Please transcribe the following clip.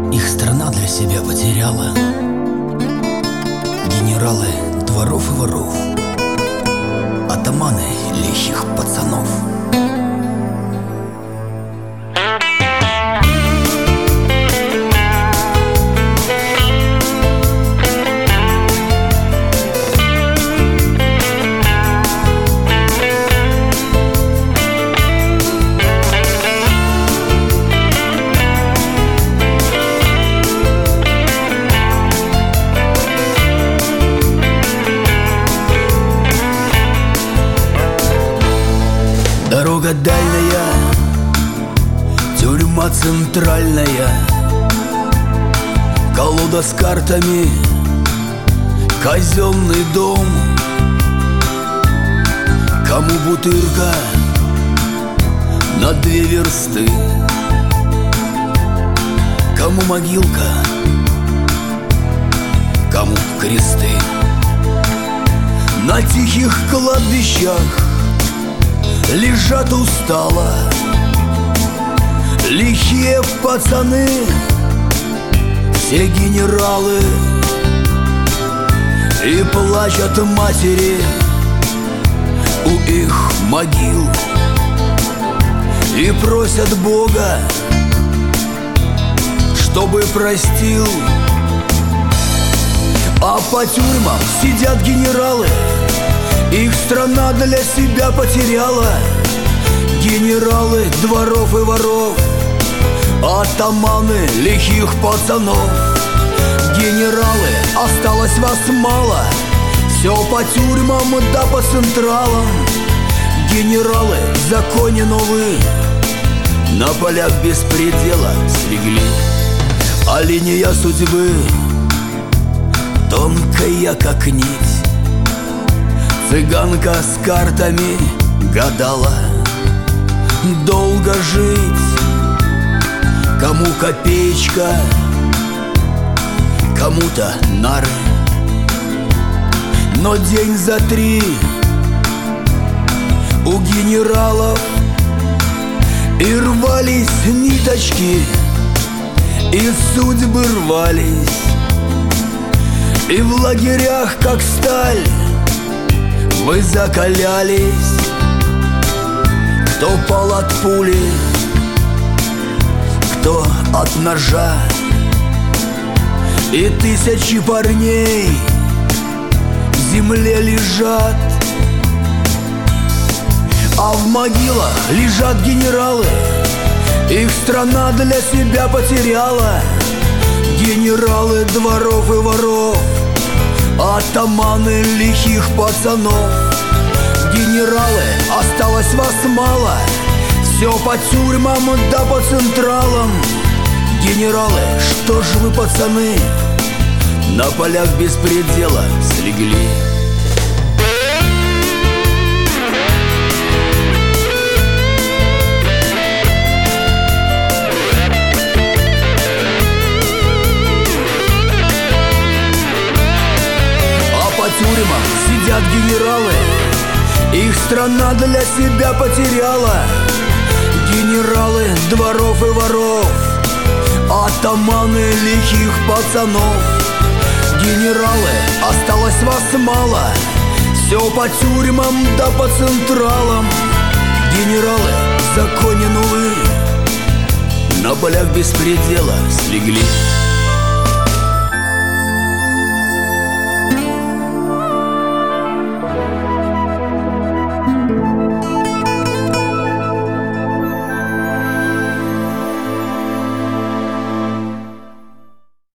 Их страна для себя потеряла генералы дворов и воров, атаманы лихих пацанов. Дорога дальняя, тюрьма центральная, колода с картами, казенный дом. Кому бутырка на 2 версты, кому могилка, кому кресты. На тихих кладбищах лежат устало лихие пацаны, все генералы, и плачут матери у их могил, и просят Бога, чтобы простил. А по тюрьмам сидят генералы, их страна для себя потеряла генералы дворов и воров, атаманы лихих пацанов. Генералы, осталось вас мало, все по тюрьмам да по централам. Генералы в законе новые на полях беспредела слегли, а линия судьбы тонкая, как нить. Цыганка с картами гадала, долго жить, кому копеечка, кому-то нары. Но день за 3 у генералов и рвались ниточки, и судьбы рвались, и в лагерях, как сталь, вы закалялись. Кто пал от пули, кто от ножа, и 1000 парней в земле лежат. А в могилах лежат генералы, их страна для себя потеряла генералы дворов и воров, атаманы лихих пацанов. Генералы, осталось вас мало, все по тюрьмам да по централам. Генералы, что ж вы, пацаны, на полях беспредела слегли? Тюрьмах сидят генералы, их страна для себя потеряла генералы дворов и воров, атаманы лихих пацанов. Генералы, осталось вас мало, все по тюрьмам да по централам. Генералы в законе новые на полях беспредела слегли.